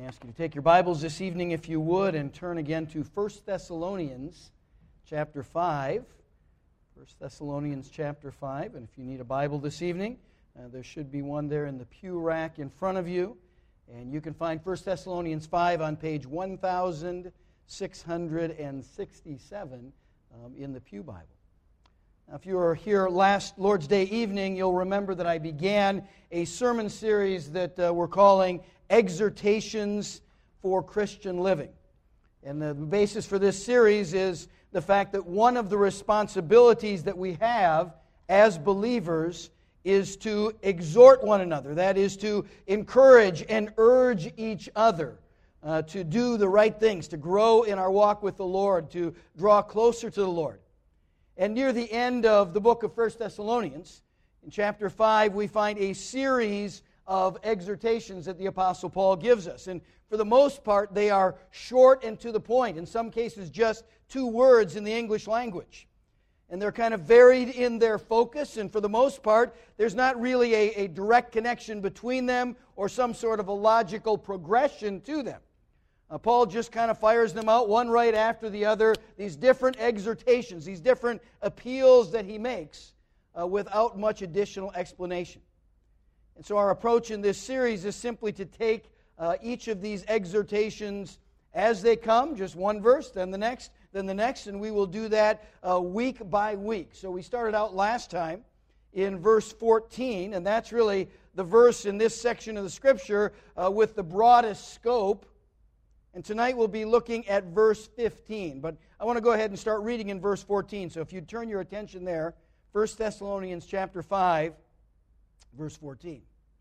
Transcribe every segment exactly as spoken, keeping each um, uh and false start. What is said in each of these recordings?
ask you to take your Bibles this evening, if you would, and turn again to First Thessalonians chapter five. First Thessalonians chapter five. And if you need a Bible this evening, uh, there should be one there in the pew rack in front of you. And you can find First Thessalonians five on page one thousand six hundred sixty-seven um, in the Pew Bible. Now, if you were here last Lord's Day evening, you'll remember that I began a sermon series that uh, we're calling Exhortations for Christian Living. And the basis for this series is the fact that one of the responsibilities that we have as believers is to exhort one another. That is to encourage and urge each other uh, to do the right things, to grow in our walk with the Lord, to draw closer to the Lord. And near the end of the book of First Thessalonians, in chapter five, we find a series of exhortations that the Apostle Paul gives us. And for the most part, they are short and to the point. In some cases, just two words in the English language. And they're kind of varied in their focus, and for the most part, there's not really a, a direct connection between them or some sort of a logical progression to them. Uh, Paul just kind of fires them out one right after the other, these different exhortations, these different appeals that he makes uh, without much additional explanation. And so our approach in this series is simply to take uh, each of these exhortations as they come, just one verse, then the next, then the next, and we will do that uh, week by week. So we started out last time in verse fourteen, and that's really the verse in this section of the Scripture uh, with the broadest scope. And tonight we'll be looking at verse fifteen. But I want to go ahead and start reading in verse fourteen. So if you'd turn your attention there, First Thessalonians chapter five, verse fourteen.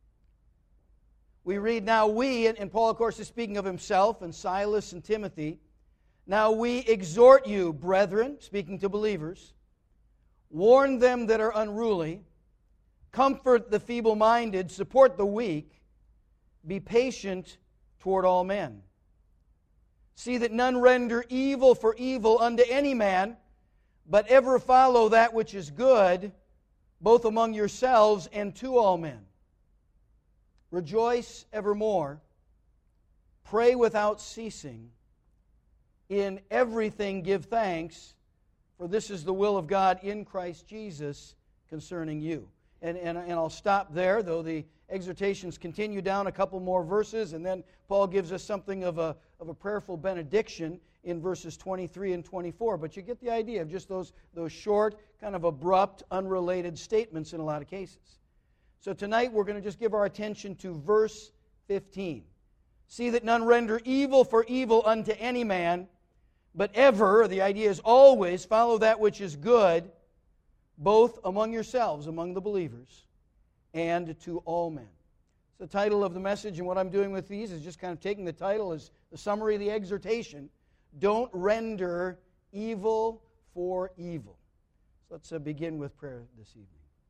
We read, "Now we," and Paul of course is speaking of himself and Silas and Timothy, "Now we exhort you, brethren," speaking to believers, "warn them that are unruly, comfort the feeble-minded, support the weak, be patient toward all men. See that none render evil for evil unto any man, but ever follow that which is good, both among yourselves and to all men. Rejoice evermore, pray without ceasing, in everything give thanks, for this is the will of God in Christ Jesus concerning you." And, and, and I'll stop there, though the exhortations continue down a couple more verses, and then Paul gives us something of a, of a prayerful benediction in verses twenty-three and twenty-four. But you get the idea of just those, those short, kind of abrupt, unrelated statements in a lot of cases. So tonight we're going to just give our attention to verse fifteen. "See that none render evil for evil unto any man, but ever," the idea is always, "follow that which is good, both among yourselves," among the believers, "and to all men." So the title of the message, and what I'm doing with these is just kind of taking the title as the summary of the exhortation, "Don't render evil for evil." So let's uh, begin with prayer this evening.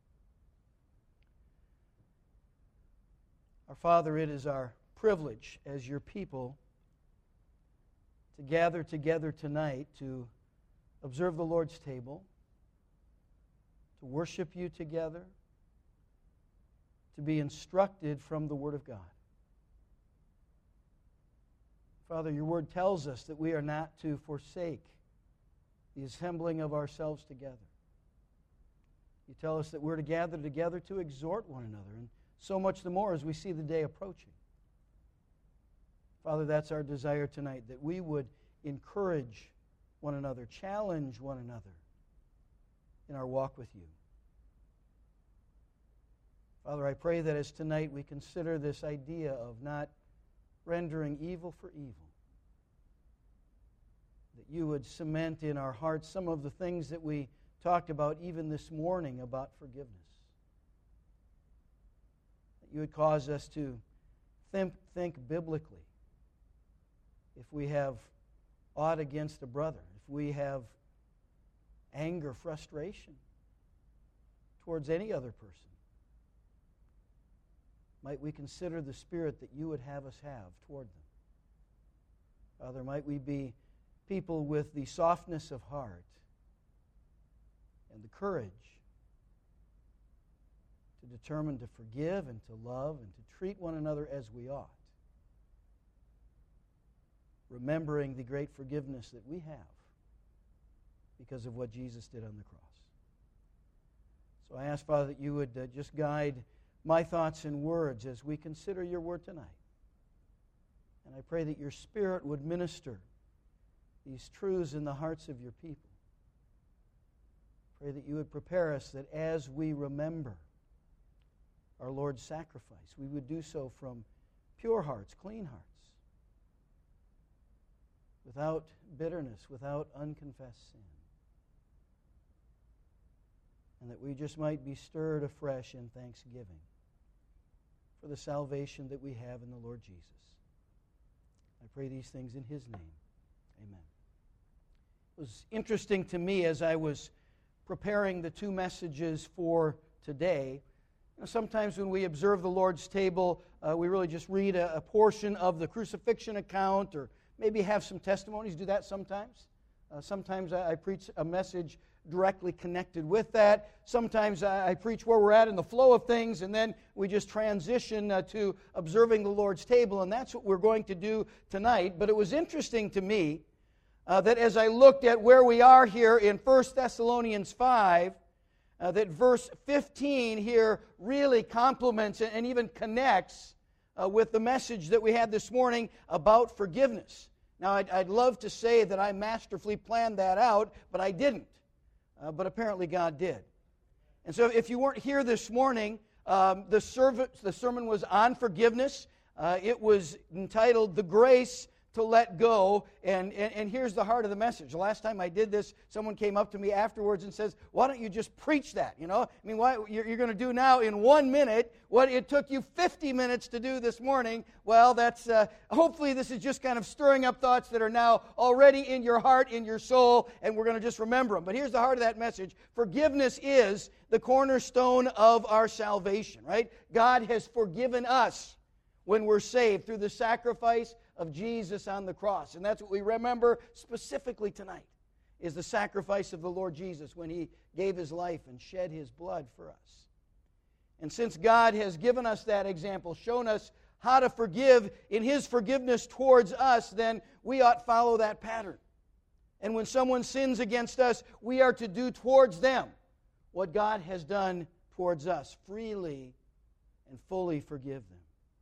Our Father, it is our privilege as your people to gather together tonight to observe the Lord's table, to worship you together, to be instructed from the Word of God. Father, your Word tells us that we are not to forsake the assembling of ourselves together. You tell us that we're to gather together to exhort one another, and so much the more as we see the day approaching. Father, that's our desire tonight, that we would encourage one another, challenge one another in our walk with you. Father, I pray that as tonight we consider this idea of not rendering evil for evil, that you would cement in our hearts some of the things that we talked about even this morning about forgiveness. That you would cause us to think, think biblically. If we have aught against a brother, if we have anger, frustration towards any other person, might we consider the spirit that you would have us have toward them. Father, might we be people with the softness of heart and the courage to determine to forgive and to love and to treat one another as we ought. remembering the great forgiveness that we have because of what Jesus did on the cross. So I ask, Father, that you would uh, just guide my thoughts and words as we consider your word tonight. And I pray that your Spirit would minister these truths in the hearts of your people. Pray that you would prepare us that as we remember our Lord's sacrifice, we would do so from pure hearts, clean hearts, without bitterness, without unconfessed sin. And that we just might be stirred afresh in thanksgiving for the salvation that we have in the Lord Jesus. I pray these things in His name. Amen. It was interesting to me as I was preparing the two messages for today. You know, sometimes when we observe the Lord's table, uh, we really just read a, a portion of the crucifixion account or maybe have some testimonies. Do that sometimes. Uh, sometimes I, I preach a message directly connected with that. Sometimes I, I preach where we're at in the flow of things, and then we just transition uh, to observing the Lord's table, and that's what we're going to do tonight. But it was interesting to me uh, that as I looked at where we are here in First Thessalonians five, uh, that verse fifteen here really complements and even connects uh, with the message that we had this morning about forgiveness. Now, I'd, I'd love to say that I masterfully planned that out, but I didn't. Uh, but apparently God did. And so if you weren't here this morning, um, the, serv- the sermon was on forgiveness. Uh, it was entitled, The Grace to Let Go. And, and, and here's the heart of the message. The last time I did this, someone came up to me afterwards and says, why don't you just preach that? You know, I mean, why, you're, you're going to do now in one minute what it took you fifty minutes to do this morning. Well, that's uh, hopefully this is just kind of stirring up thoughts that are now already in your heart, in your soul, and we're going to just remember them. But here's the heart of that message. Forgiveness is the cornerstone of our salvation, right? God has forgiven us when we're saved through the sacrifice of Jesus on the cross. And that's what we remember specifically tonight, is the sacrifice of the Lord Jesus when He gave His life and shed His blood for us. And since God has given us that example, shown us how to forgive in His forgiveness towards us, then we ought to follow that pattern. And when someone sins against us, we are to do towards them what God has done towards us, freely and fully forgive them.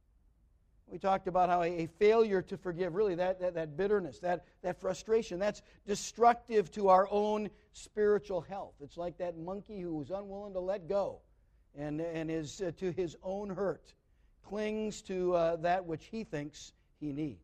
We talked about how a failure to forgive, really that, that, that bitterness, that, that frustration, that's destructive to our own spiritual health. It's like that monkey who is unwilling to let go and, and is uh, to his own hurt, clings to uh, that which he thinks he needs.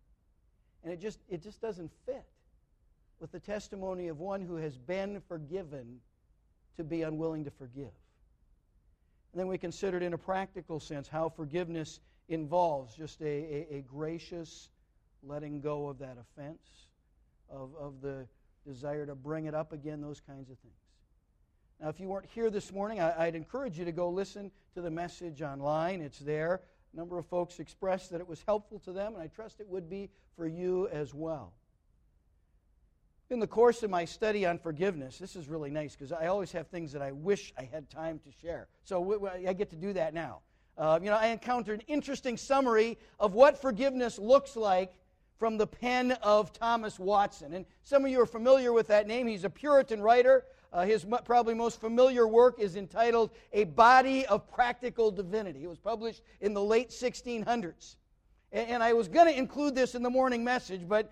And it just, it just doesn't fit with the testimony of one who has been forgiven to be unwilling to forgive. And then we considered in a practical sense how forgiveness involves just a, a, a gracious letting go of that offense, of, of the desire to bring it up again, those kinds of things. Now, if you weren't here this morning, I, I'd encourage you to go listen to the message online. It's there. A number of folks expressed that it was helpful to them, and I trust it would be for you as well. In the course of my study on forgiveness, this is really nice because I always have things that I wish I had time to share. So w- w- I get to do that now. Uh, you know, I encountered an interesting summary of what forgiveness looks like from the pen of Thomas Watson. And some of you are familiar with that name. He's a Puritan writer. Uh, his m- probably most familiar work is entitled A Body of Practical Divinity. It was published in the late sixteen hundreds. And, and I was going to include this in the morning message, but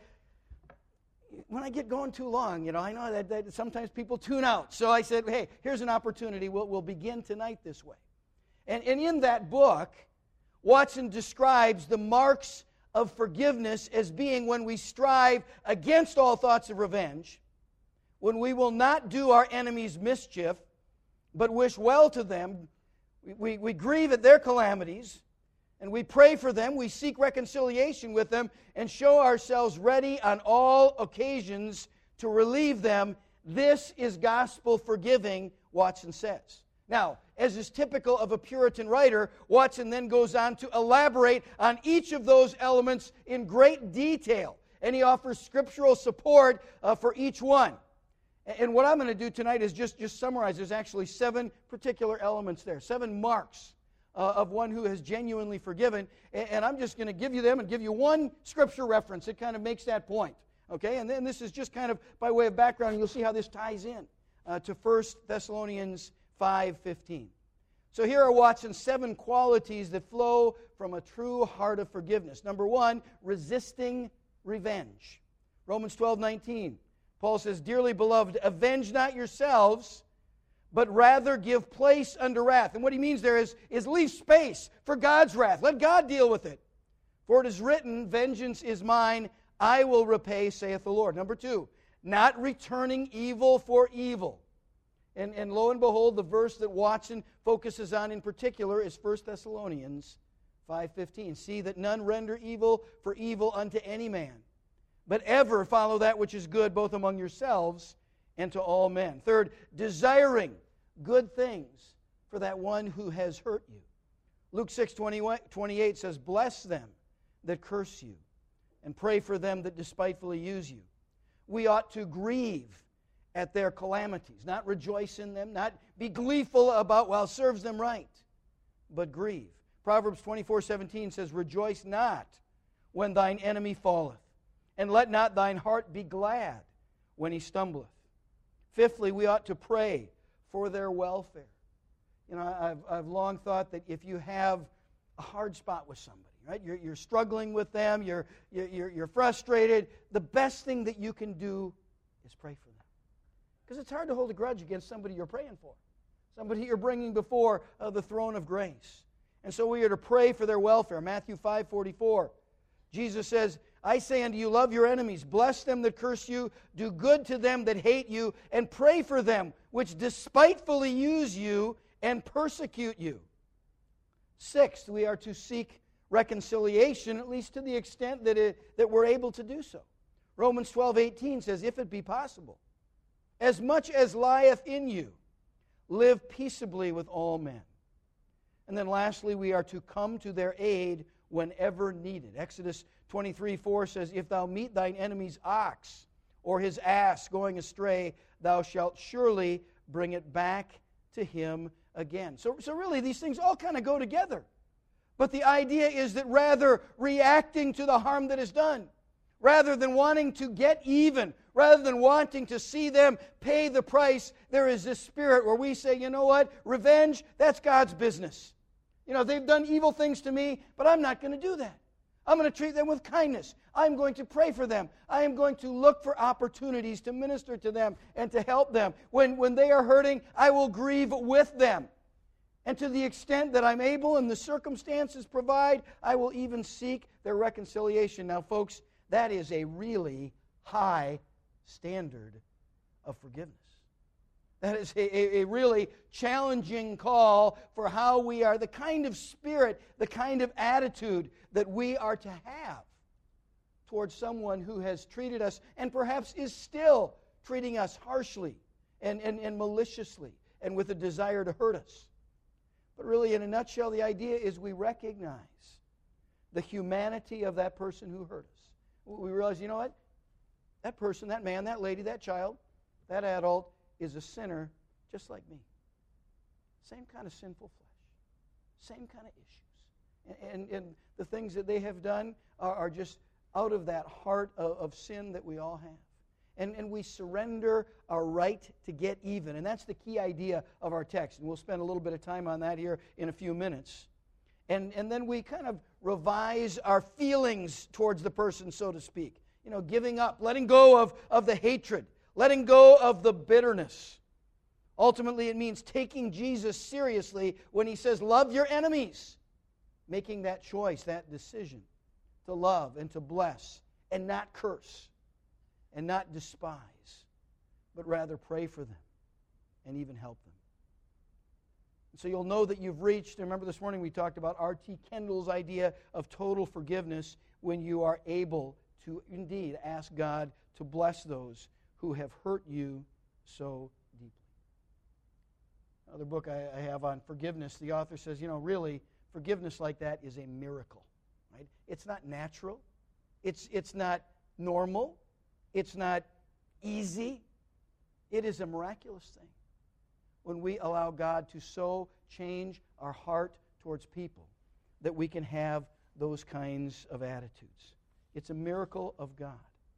when I get going too long, you know, I know that, that sometimes people tune out. So I said, hey, here's an opportunity. We'll, we'll begin tonight this way. And, and in that book, Watson describes the marks of forgiveness as being when we strive against all thoughts of revenge, when we will not do our enemies mischief, but wish well to them. We, we, we grieve at their calamities, and we pray for them. We seek reconciliation with them and show ourselves ready on all occasions to relieve them. This is gospel forgiving, Watson says. Now, as is typical of a Puritan writer, Watson then goes on to elaborate on each of those elements in great detail. And he offers scriptural support uh, for each one. And what I'm going to do tonight is just, just summarize. There's actually seven particular elements there, seven marks uh, of one who has genuinely forgiven. And, and I'm just going to give you them and give you one scripture reference that kind of makes that point. Okay, and then this is just kind of by way of background, and you'll see how this ties in uh, to First Thessalonians five fifteen. So here are Watson's seven qualities that flow from a true heart of forgiveness. Number one, resisting revenge. Romans twelve nineteen. Paul says, "Dearly beloved, avenge not yourselves, but rather give place unto wrath." And what he means there is, is leave space for God's wrath. Let God deal with it. "For it is written, vengeance is mine, I will repay, saith the Lord." Number two, not returning evil for evil. And, and lo and behold, the verse that Watson focuses on in particular is First Thessalonians five fifteen. "See that none render evil for evil unto any man, but ever follow that which is good both among yourselves and to all men." Third, desiring good things for that one who has hurt you. Luke six twenty-eight says, "Bless them that curse you, and pray for them that despitefully use you." We ought to grieve at their calamities, not rejoice in them, not be gleeful about, well, serves them right, but grieve. Proverbs twenty-four seventeen says, "Rejoice not when thine enemy falleth, and let not thine heart be glad when he stumbleth." Fifthly, we ought to pray for their welfare. You know, I've, I've long thought that if you have a hard spot with somebody, right, you're, you're struggling with them, you're, you're, you're frustrated, the best thing that you can do is pray for them. Because it's hard to hold a grudge against somebody you're praying for, somebody you're bringing before uh, the throne of grace. And so we are to pray for their welfare. Matthew five forty-four, Jesus says, "I say unto you, love your enemies, bless them that curse you, do good to them that hate you, and pray for them which despitefully use you and persecute you." Sixth, we are to seek reconciliation, at least to the extent that, it, that we're able to do so. Romans twelve eighteen says, "If it be possible, as much as lieth in you, live peaceably with all men." And then lastly, we are to come to their aid whenever needed. Exodus twenty-three four says, "If thou meet thine enemy's ox or his ass going astray, thou shalt surely bring it back to him again." So, so really, these things all kind of go together. But the idea is that rather reacting to the harm that is done, rather than wanting to get even, rather than wanting to see them pay the price, there is this spirit where we say, you know what, revenge, that's God's business. You know, they've done evil things to me, but I'm not going to do that. I'm going to treat them with kindness. I'm going to pray for them. I am going to look for opportunities to minister to them and to help them. When, when they are hurting, I will grieve with them. And to the extent that I'm able and the circumstances provide, I will even seek their reconciliation. Now, folks, that is a really high standard of forgiveness. That is a, a, a really challenging call for how we are, the kind of spirit, the kind of attitude that we are to have towards someone who has treated us and perhaps is still treating us harshly and, and, and maliciously and with a desire to hurt us. But really, in a nutshell, the idea is we recognize the humanity of that person who hurt us. We realize, you know what? That person, that man, that lady, that child, that adult is a sinner just like me. Same kind of sinful flesh. Same kind of issues. And, and, and the things that they have done are, are just out of that heart of, of sin that we all have. And, and we surrender our right to get even. And that's the key idea of our text. And we'll spend a little bit of time on that here in a few minutes. And, and then we kind of revise our feelings towards the person, so to speak. You know, giving up, letting go of, of the hatred, letting go of the bitterness. Ultimately, it means taking Jesus seriously when he says, love your enemies. Making that choice, that decision to love and to bless and not curse and not despise, but rather pray for them and even help them. So you'll know that you've reached, remember this morning we talked about R T Kendall's idea of total forgiveness when you are able to indeed ask God to bless those who have hurt you so deeply. Another book I, I have on forgiveness, the author says, you know, really, forgiveness like that is a miracle. Right? It's not natural. It's, it's not normal. It's not easy. It is a miraculous thing when we allow God to so change our heart towards people that we can have those kinds of attitudes. It's a miracle of God.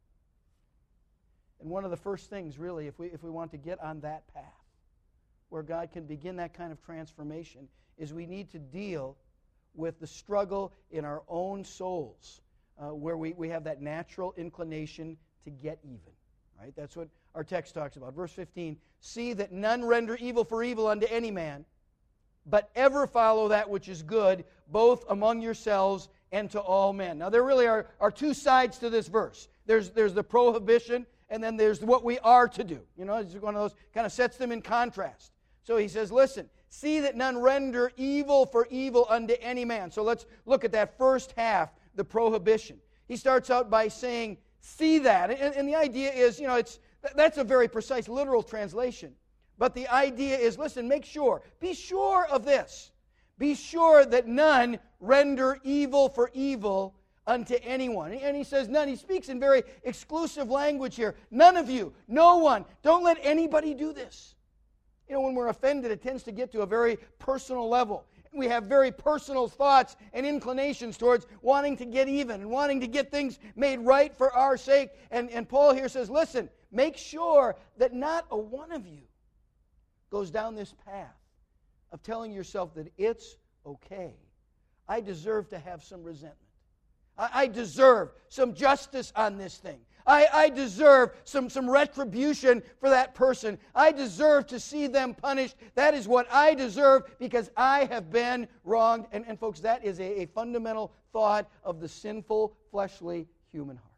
And one of the first things, really, if we, if we want to get on that path, where God can begin that kind of transformation, is we need to deal with the struggle in our own souls, uh, where we, we have that natural inclination to get even. Right? That's what our text talks about. Verse fifteen, see that none render evil for evil unto any man, but ever follow that which is good, both among yourselves and to all men. Now, there really are, are two sides to this verse. There's, there's the prohibition, and then there's what we are to do. You know, it's one of those, kind of sets them in contrast. So he says, listen, see that none render evil for evil unto any man. So let's look at that first half, the prohibition. He starts out by saying, see that. And, and the idea is, you know, it's that's a very precise literal translation. But the idea is, listen, make sure, be sure of this. Be sure that none render evil for evil unto anyone. And he says none. He speaks in very exclusive language here. None of you, no one. Don't let anybody do this. You know, when we're offended, it tends to get to a very personal level. We have very personal thoughts and inclinations towards wanting to get even and wanting to get things made right for our sake. And, and Paul here says, listen, make sure that not a one of you goes down this path of telling yourself that it's okay. I deserve to have some resentment. I, I deserve some justice on this thing. I, I deserve some, some retribution for that person. I deserve to see them punished. That is what I deserve because I have been wronged. And, and folks, that is a, a fundamental thought of the sinful, fleshly human heart.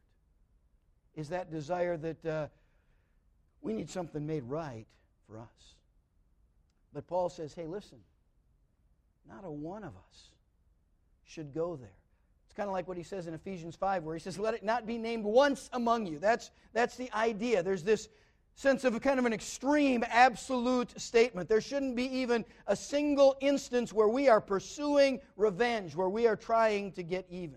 Is that desire that uh, we need something made right for us. But Paul says, hey, listen, not a one of us should go there. It's kind of like what he says in Ephesians five, where he says, let it not be named once among you. That's, that's the idea. There's this sense of a kind of an extreme, absolute statement. There shouldn't be even a single instance where we are pursuing revenge, where we are trying to get even.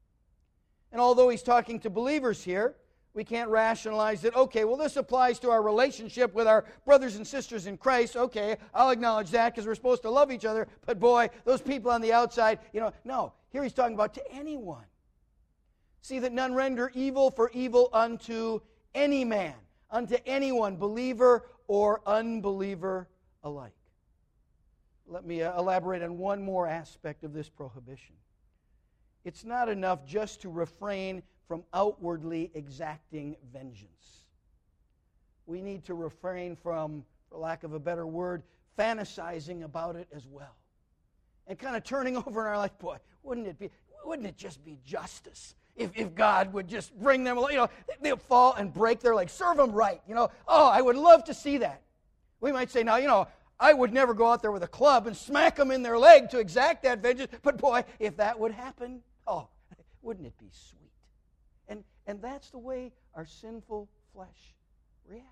And although he's talking to believers here, we can't rationalize that, okay, well, this applies to our relationship with our brothers and sisters in Christ. Okay, I'll acknowledge that because we're supposed to love each other. But boy, those people on the outside, you know, no. Here he's talking about to anyone. See that none render evil for evil unto any man, unto anyone, believer or unbeliever alike. Let me uh, elaborate on one more aspect of this prohibition. It's not enough just to refrain from outwardly exacting vengeance. We need to refrain from, for lack of a better word, fantasizing about it as well. And kind of turning over in our life, boy, wouldn't it be, wouldn't it just be justice if, if God would just bring them, you know, they'll fall and break their legs, serve them right, you know. Oh, I would love to see that. We might say, now, you know, I would never go out there with a club and smack them in their leg to exact that vengeance, but boy, if that would happen, oh, wouldn't it be sweet? And, and that's the way our sinful flesh reacts.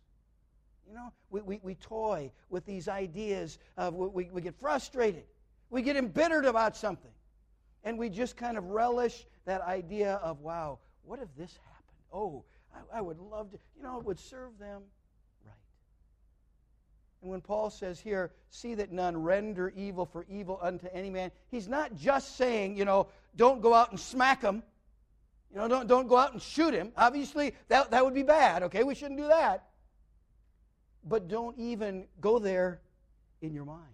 You know, we, we, we toy with these ideas of, we, we get frustrated. We get embittered about something. And we just kind of relish that idea of, wow, what if this happened? Oh, I, I would love to, you know, it would serve them right. And when Paul says here, see that none render evil for evil unto any man, he's not just saying, you know, don't go out and smack him. You know, don't, don't go out and shoot him. Obviously, that, that would be bad, okay? We shouldn't do that. But don't even go there in your mind.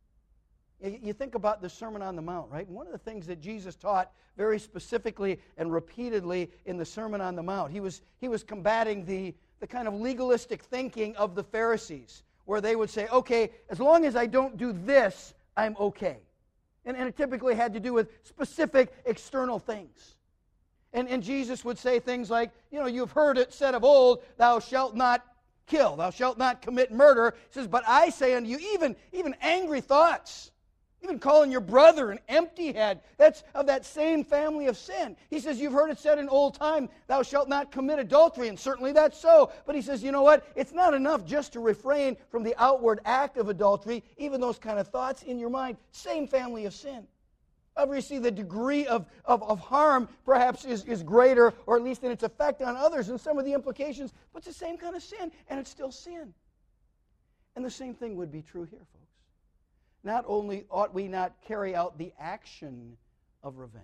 You think about the Sermon on the Mount, right? And one of the things that Jesus taught very specifically and repeatedly in the Sermon on the Mount, he was, he was combating the, the kind of legalistic thinking of the Pharisees, where they would say, okay, as long as I don't do this, I'm okay. And, and it typically had to do with specific external things. And, and Jesus would say things like, you know, you've heard it said of old, thou shalt not kill, thou shalt not commit murder. He says, but I say unto you, even, even angry thoughts, even calling your brother an empty head, that's of that same family of sin. He says, you've heard it said in old time, thou shalt not commit adultery, and certainly that's so. But he says, you know what? It's not enough just to refrain from the outward act of adultery, even those kind of thoughts in your mind, same family of sin. Obviously, the degree of, of, of harm perhaps is, is greater, or at least in its effect on others, and some of the implications, but it's the same kind of sin, and it's still sin. And the same thing would be true here, folks. not only ought we not carry out the action of revenge,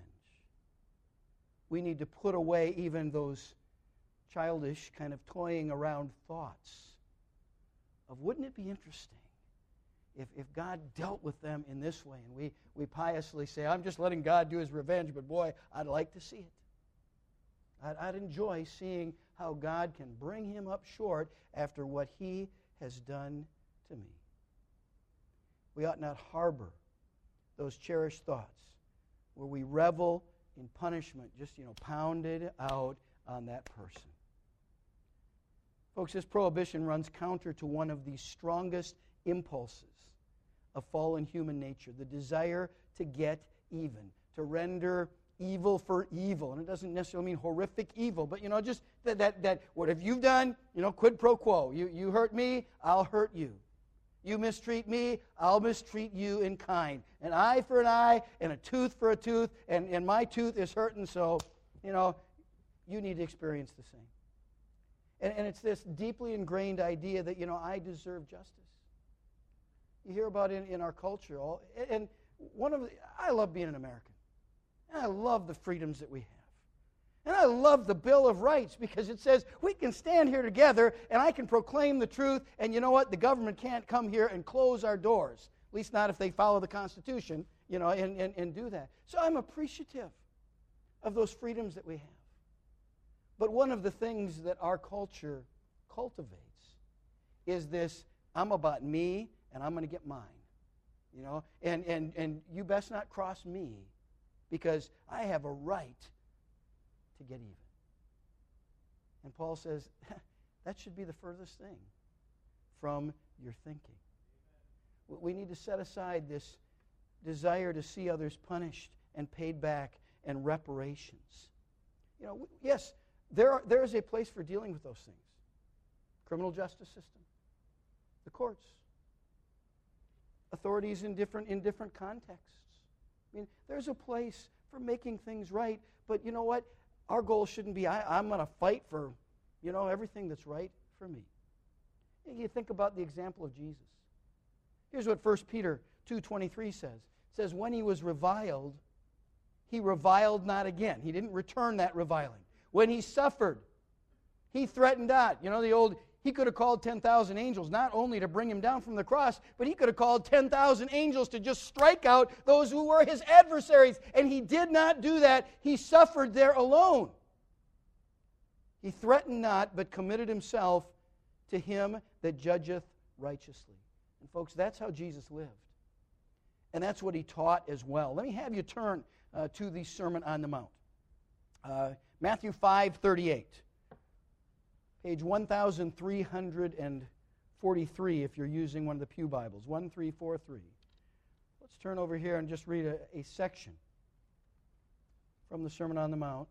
we need to put away even those childish kind of toying around thoughts of, wouldn't it be interesting if, if God dealt with them in this way? And we, we piously say, I'm just letting God do his revenge, but boy, I'd like to see it. I'd, I'd enjoy seeing how God can bring him up short after what he has done to me. We ought not harbor those cherished thoughts where we revel in punishment, just, you know, pounded out on that person. Folks, this prohibition runs counter to one of the strongest impulses of fallen human nature, the desire to get even, to render evil for evil. And it doesn't necessarily mean horrific evil, but, you know, just that, that, that what have you done? You know, quid pro quo. You, you hurt me, I'll hurt you. You mistreat me, I'll mistreat you in kind. An eye for an eye and a tooth for a tooth, and, and my tooth is hurting, so, you know, you need to experience the same. And, and it's this deeply ingrained idea that, you know, I deserve justice. You hear about it in, in our culture. All, and one of the, I love being an American. And I love the freedoms that we have. And I love the Bill of Rights because it says we can stand here together and I can proclaim the truth, and you know what? The government can't come here and close our doors, at least not if they follow the Constitution, you know, and, and, and do that. So I'm appreciative of those freedoms that we have. But one of the things that our culture cultivates is this, I'm about me and I'm going to get mine, you know, and, and, and you best not cross me because I have a right to get even. And Paul says, that should be the furthest thing from your thinking. We need to set aside this desire to see others punished and paid back and reparations. You know, yes, there are, there is a place for dealing with those things. Criminal justice system, the courts, authorities in different in different contexts. I mean, there's a place for making things right, but you know what? Our goal shouldn't be, I, I'm going to fight for, you know, everything that's right for me. You think about the example of Jesus. Here's what First Peter two twenty-three says. It says, when he was reviled, he reviled not again. He didn't return that reviling. When he suffered, he threatened not. You know, the old, he could have called ten thousand angels not only to bring him down from the cross, but he could have called ten thousand angels to just strike out those who were his adversaries. And he did not do that. He suffered there alone. He threatened not, but committed himself to him that judgeth righteously. And folks, that's how Jesus lived. And that's what he taught as well. Let me have you turn uh, to the Sermon on the Mount. Uh, Matthew five thirty-eight. Page one thousand three hundred forty-three if you're using one of the Pew Bibles. one three four three. Let's turn over here and just read a, a section from the Sermon on the Mount.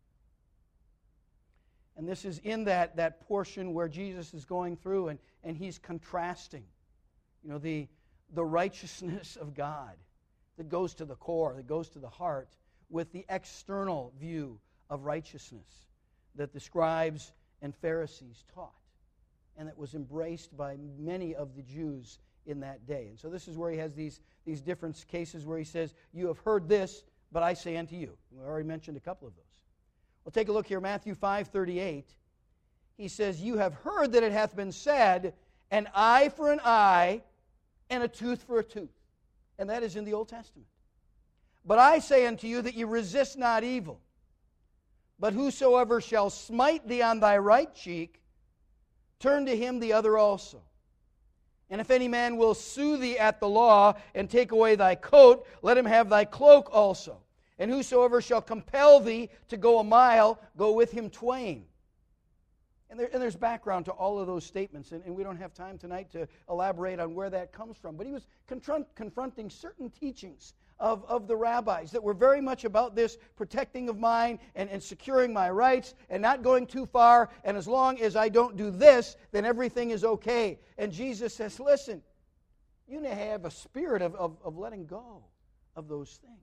And this is in that, that portion where Jesus is going through and, and he's contrasting, you know, the, the righteousness of God that goes to the core, that goes to the heart, with the external view of righteousness that the scribes and Pharisees taught, and that was embraced by many of the Jews in that day. And so this is where he has these, these different cases where he says, you have heard this, but I say unto you. We already mentioned a couple of those. Well, take a look here, Matthew five thirty-eight. He says, you have heard that it hath been said, an eye for an eye, and a tooth for a tooth. And that is in the Old Testament. But I say unto you that ye resist not evil. But whosoever shall smite thee on thy right cheek, turn to him the other also. And if any man will sue thee at the law, and take away thy coat, let him have thy cloak also. And whosoever shall compel thee to go a mile, go with him twain. And, there, and there's background to all of those statements, and, and we don't have time tonight to elaborate on where that comes from. But he was confront, confronting certain teachings Of, of the rabbis that were very much about this protecting of mine and, and securing my rights and not going too far, and as long as I don't do this, then everything is okay. And Jesus says, listen, you need to have a spirit of, of, of letting go of those things.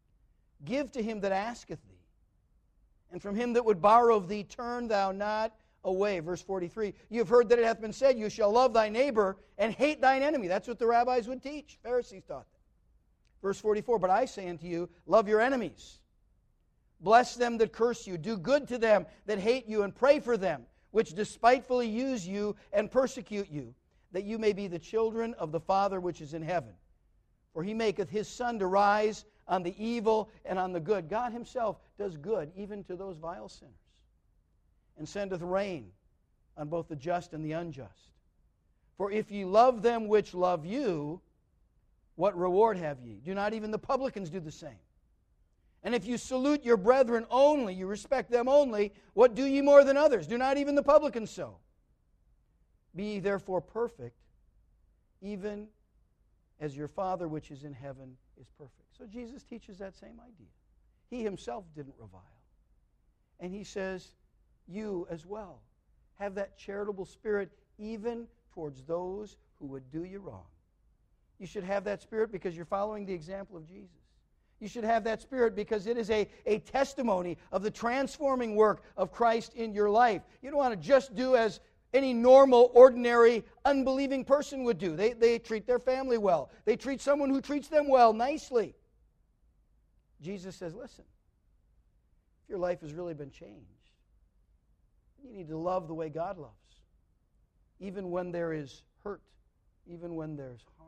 Give to him that asketh thee, and from him that would borrow of thee turn thou not away. Verse forty-three, you have heard that it hath been said, you shall love thy neighbor and hate thine enemy. That's what the rabbis would teach. Pharisees taught that. Verse forty-four, but I say unto you, love your enemies. Bless them that curse you. Do good to them that hate you, and pray for them, which despitefully use you and persecute you, that you may be the children of the Father which is in heaven. For he maketh his sun to rise on the evil and on the good. God himself does good even to those vile sinners, and sendeth rain on both the just and the unjust. For if ye love them which love you, what reward have ye? Do not even the publicans do the same? And if you salute your brethren only, you respect them only, what do ye more than others? Do not even the publicans so? Be ye therefore perfect, even as your Father which is in heaven is perfect. So Jesus teaches that same idea. He himself didn't revile. And he says, you as well have that charitable spirit even towards those who would do you wrong. You should have that spirit because you're following the example of Jesus. You should have that spirit because it is a, a testimony of the transforming work of Christ in your life. You don't want to just do as any normal, ordinary, unbelieving person would do. They, they treat their family well. They treat someone who treats them well nicely. Jesus says, listen, if your life has really been changed, you need to love the way God loves, even when there is hurt, even when there's harm.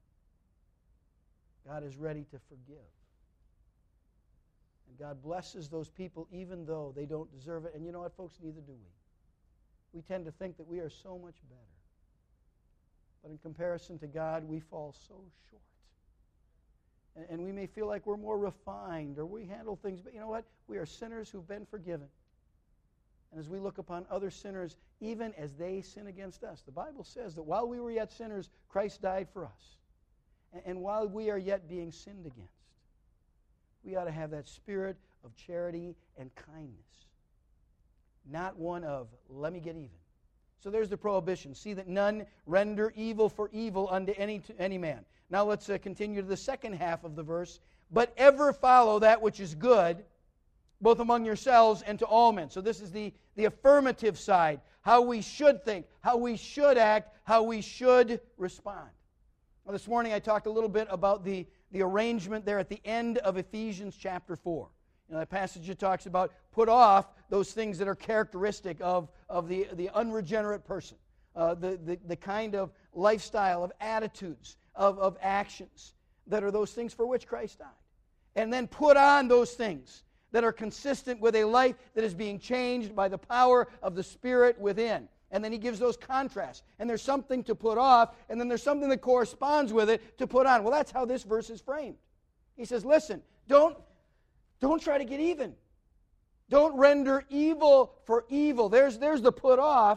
God is ready to forgive. And God blesses those people even though they don't deserve it. And you know what, folks? Neither do we. We tend to think that we are so much better. But in comparison to God, we fall so short. And, and we may feel like we're more refined or we handle things. But you know what? We are sinners who've been forgiven. And as we look upon other sinners, even as they sin against us, the Bible says that while we were yet sinners, Christ died for us. And, and while we are yet being sinned against, we ought to have that spirit of charity and kindness. Not one of, let me get even. So there's the prohibition. See that none render evil for evil unto any, to any man. Now let's uh, continue to the second half of the verse. But ever follow that which is good, both among yourselves and to all men. So this is the, the affirmative side, how we should think, how we should act, how we should respond. Now, this morning I talked a little bit about the, the arrangement there at the end of Ephesians chapter four. You know, that passage that talks about put off those things that are characteristic of, of the, the unregenerate person, uh, the, the, the kind of lifestyle, of attitudes, of, of actions that are those things for which Christ died. And then put on those things that are consistent with a life that is being changed by the power of the Spirit within. And then he gives those contrasts. And there's something to put off, and then there's something that corresponds with it to put on. Well, that's how this verse is framed. He says, listen, don't, don't try to get even. Don't render evil for evil. There's, there's the put off.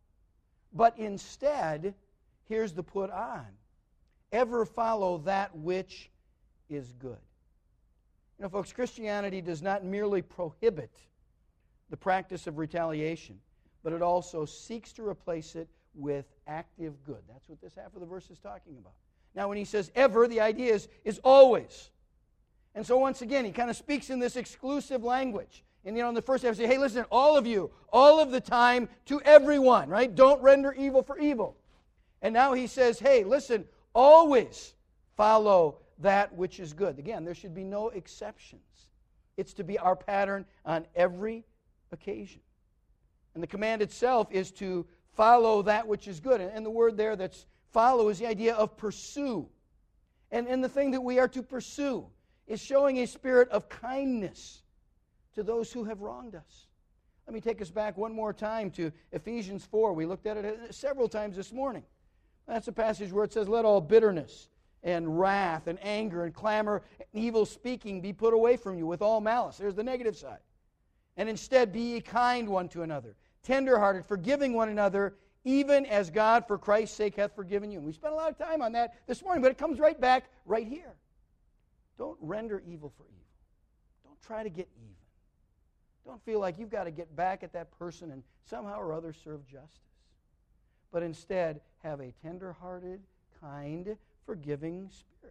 But instead, here's the put on. Ever follow that which is good. You know, folks, Christianity does not merely prohibit the practice of retaliation, but it also seeks to replace it with active good. That's what this half of the verse is talking about. Now, when he says ever, the idea is, is always. And so once again, he kind of speaks in this exclusive language. And, you know, in the first half, he says, hey, listen, all of you, all of the time, to everyone, right? Don't render evil for evil. And now he says, hey, listen, always follow that which is good. Again, there should be no exceptions. It's to be our pattern on every occasion. And the command itself is to follow that which is good. And the word there that's follow is the idea of pursue. And, and the thing that we are to pursue is showing a spirit of kindness to those who have wronged us. Let me take us back one more time to Ephesians four. We looked at it several times this morning. That's a passage where it says, let all bitterness and wrath and anger and clamor and evil speaking be put away from you with all malice. There's the negative side. And instead be ye kind one to another, tenderhearted, forgiving one another, even as God for Christ's sake hath forgiven you. And we spent a lot of time on that this morning, but it comes right back right here. Don't render evil for evil. Don't try to get even. Don't feel like you've got to get back at that person and somehow or other serve justice. But instead, have a tender-hearted, kind, forgiving spirit.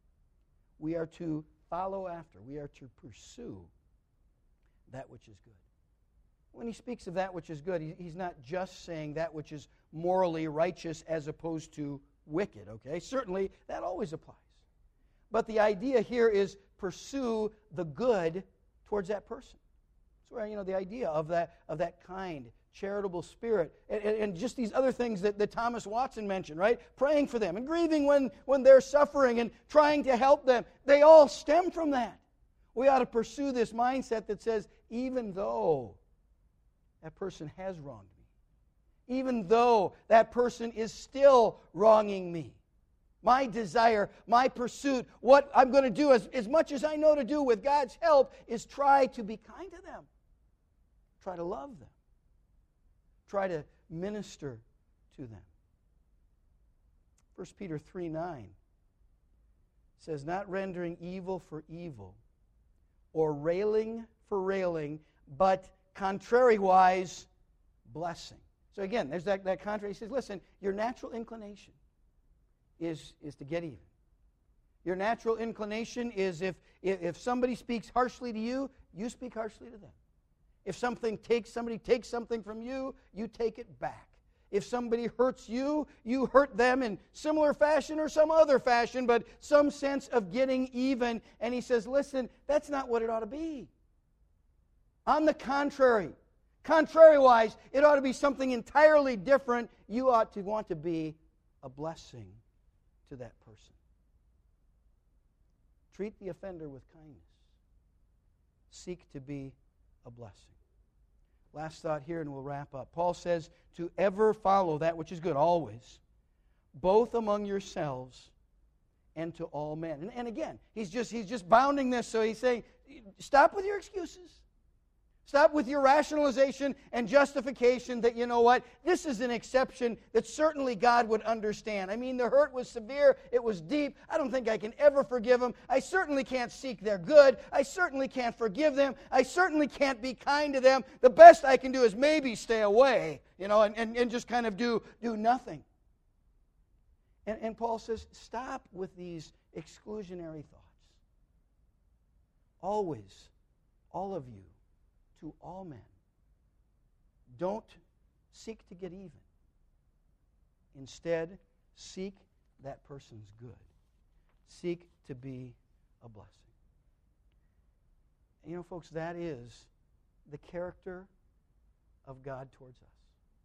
We are to follow after. We are to pursue that which is good. When he speaks of that which is good, he, he's not just saying that which is morally righteous as opposed to wicked, okay? Certainly, that always applies. But the idea here is pursue the good towards that person. That's where, you know, the idea of that, of that kind, charitable spirit, and, and, and just these other things that, that Thomas Watson mentioned, right? Praying for them and grieving when, when they're suffering and trying to help them. They all stem from that. We ought to pursue this mindset that says, even though that person has wronged me, even though that person is still wronging me, my desire, my pursuit, what I'm going to do as, as much as I know to do with God's help is try to be kind to them. Try to love them. Try to minister to them. First Peter three nine says, not rendering evil for evil or railing for railing, but contrariwise blessing. So again, there's that, that contrary. He says, listen, your natural inclination is, is to get even. Your natural inclination is if, if, if somebody speaks harshly to you, you speak harshly to them. If something takes somebody takes something from you, you take it back. If somebody hurts you, you hurt them in similar fashion or some other fashion, but some sense of getting even. And he says, listen, that's not what it ought to be. On the contrary, contrariwise, it ought to be something entirely different. You ought to want to be a blessing to that person. Treat the offender with kindness. Seek to be a blessing. Last thought here, and we'll wrap up. Paul says to ever follow that which is good, always, both among yourselves and to all men. And, and again, he's just he's just bounding this, so he's saying, stop with your excuses. Stop with your rationalization and justification that, you know what, this is an exception that certainly God would understand. I mean, the hurt was severe. It was deep. I don't think I can ever forgive them. I certainly can't seek their good. I certainly can't forgive them. I certainly can't be kind to them. The best I can do is maybe stay away, you know, and, and, and just kind of do, do nothing. And, and Paul says, stop with these exclusionary thoughts. Always, all of you, to all men. Don't seek to get even. Instead, seek that person's good. Seek to be a blessing. And you know, folks, that is the character of God towards us.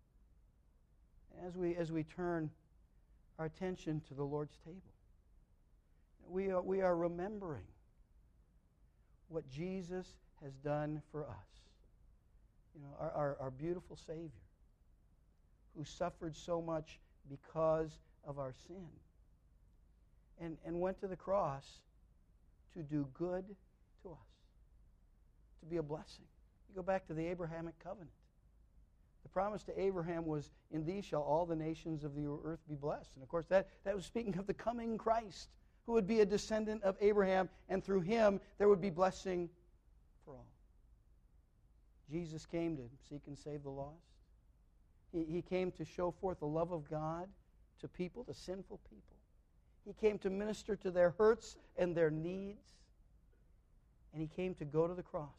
As we, as we turn our attention to the Lord's table, we are, we are remembering what Jesus has done for us. You know, our, our, our beautiful Savior, who suffered so much because of our sin, and, and went to the cross to do good to us, to be a blessing. You go back to the Abrahamic covenant. The promise to Abraham was, in thee shall all the nations of the earth be blessed. And of course, that, that was speaking of the coming Christ, who would be a descendant of Abraham, and through him there would be blessing for all. Jesus came to seek and save the lost. He, he came to show forth the love of God to people, to sinful people. He came to minister to their hurts and their needs. And he came to go to the cross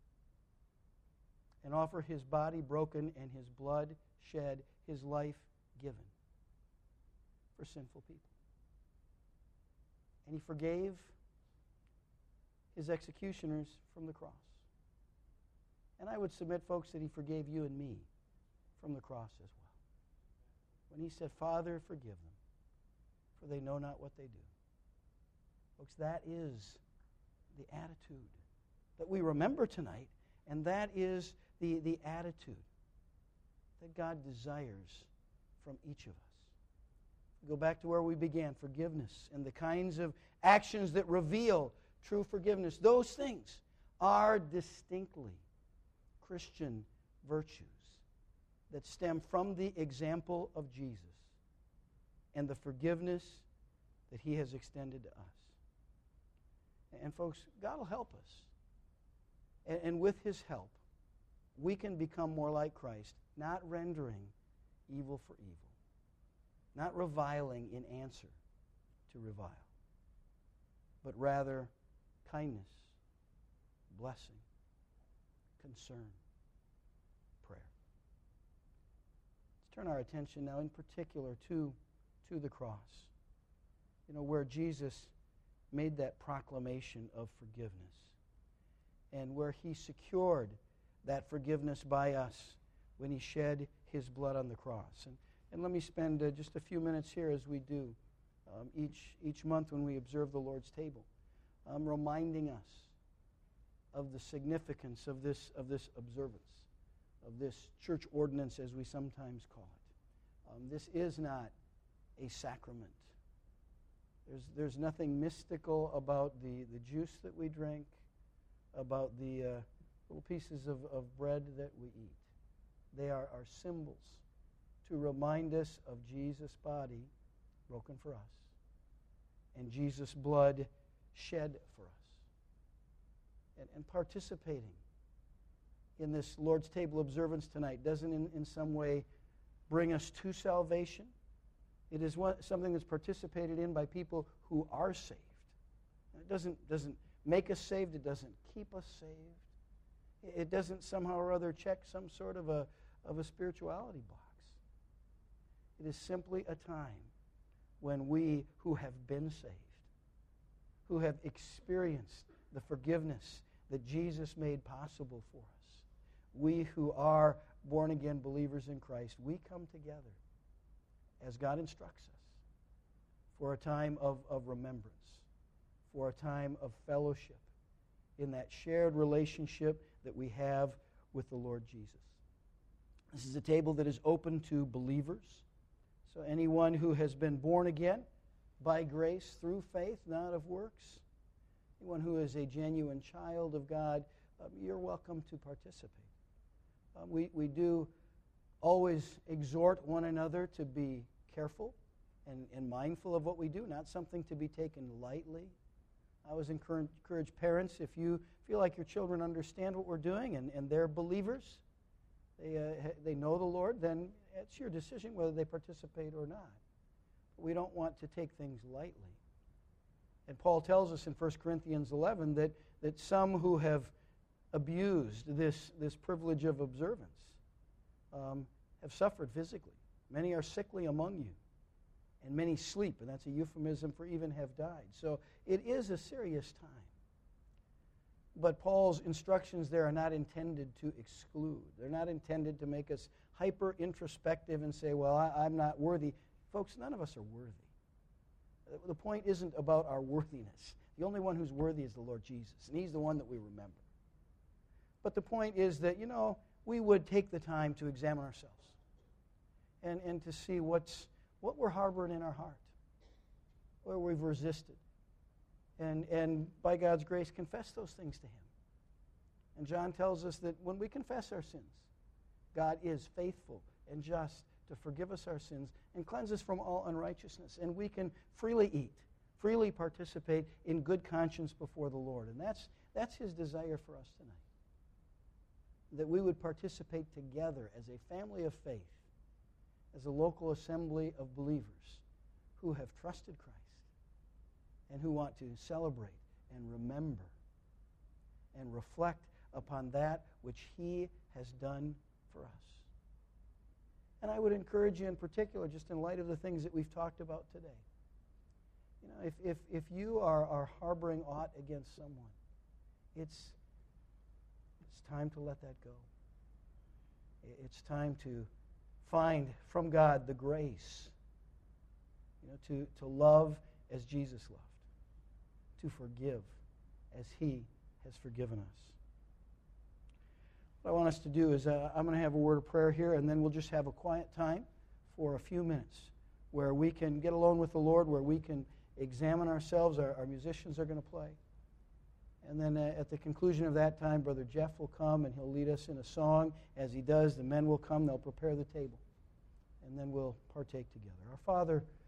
and offer his body broken and his blood shed, his life given for sinful people. And he forgave his executioners from the cross. And I would submit, folks, that he forgave you and me from the cross as well. When he said, Father, forgive them, for they know not what they do. Folks, that is the attitude that we remember tonight, and that is the, the attitude that God desires from each of us. Go back to where we began, forgiveness, and the kinds of actions that reveal true forgiveness. Those things are distinctly Christian virtues that stem from the example of Jesus and the forgiveness that he has extended to us. And folks, God will help us. And, and with his help, we can become more like Christ, not rendering evil for evil, not reviling in answer to revile, but rather kindness, blessing, concern, turn our attention now in particular to, to the cross, you know, where Jesus made that proclamation of forgiveness and where he secured that forgiveness by us when he shed his blood on the cross. And, and let me spend uh, just a few minutes here as we do um, each, each month when we observe the Lord's table, um, reminding us of the significance of this, of this observance, of this church ordinance as we sometimes call it. Um, this is not a sacrament. There's, there's nothing mystical about the, the juice that we drink, about the uh, little pieces of, of bread that we eat. They are our symbols to remind us of Jesus' body broken for us and Jesus' blood shed for us. And, and participating in this Lord's table observance tonight doesn't in, in some way bring us to salvation. It is one, something that's participated in by people who are saved. It doesn't, doesn't make us saved. It doesn't keep us saved. It doesn't somehow or other check some sort of a, of a spirituality box. It is simply a time when we who have been saved, who have experienced the forgiveness that Jesus made possible for us, we who are born-again believers in Christ, we come together as God instructs us for a time of, of remembrance, for a time of fellowship in that shared relationship that we have with the Lord Jesus. This is a table that is open to believers. So anyone who has been born again by grace through faith, not of works, anyone who is a genuine child of God, um, you're welcome to participate. Um, we, we do always exhort one another to be careful and, and mindful of what we do, not something to be taken lightly. I always encourage, encourage parents, if you feel like your children understand what we're doing and, and they're believers, they, uh, they know the Lord, then it's your decision whether they participate or not. But we don't want to take things lightly. And Paul tells us in First Corinthians eleven that, that some who have abused this, this privilege of observance um, have suffered physically. Many are sickly among you, and many sleep, and that's a euphemism for even have died. So it is a serious time. But Paul's instructions there are not intended to exclude. They're not intended to make us hyper-introspective and say, well, I, I'm not worthy. Folks, none of us are worthy. The point isn't about our worthiness. The only one who's worthy is the Lord Jesus, and he's the one that we remember. But the point is that, you know, we would take the time to examine ourselves and, and to see what's what we're harboring in our heart, where we've resisted, and, and by God's grace, confess those things to him. And John tells us that when we confess our sins, God is faithful and just to forgive us our sins and cleanse us from all unrighteousness. And we can freely eat, freely participate in good conscience before the Lord. And that's, that's his desire for us tonight, that we would participate together as a family of faith, as a local assembly of believers who have trusted Christ and who want to celebrate and remember and reflect upon that which he has done for us. And I would encourage you in particular, just in light of the things that we've talked about today, you know, if, if, if you are, are harboring aught against someone, it's, it's time to let that go. It's time to find from God the grace, you know, to, to love as Jesus loved, to forgive as he has forgiven us. What I want us to do is uh, I'm going to have a word of prayer here, and then we'll just have a quiet time for a few minutes where we can get alone with the Lord, where we can examine ourselves. Our, our musicians are going to play. And then uh, at the conclusion of that time, Brother Jeff will come and he'll lead us in a song. As he does, the men will come, they'll prepare the table, and then we'll partake together. Our Father,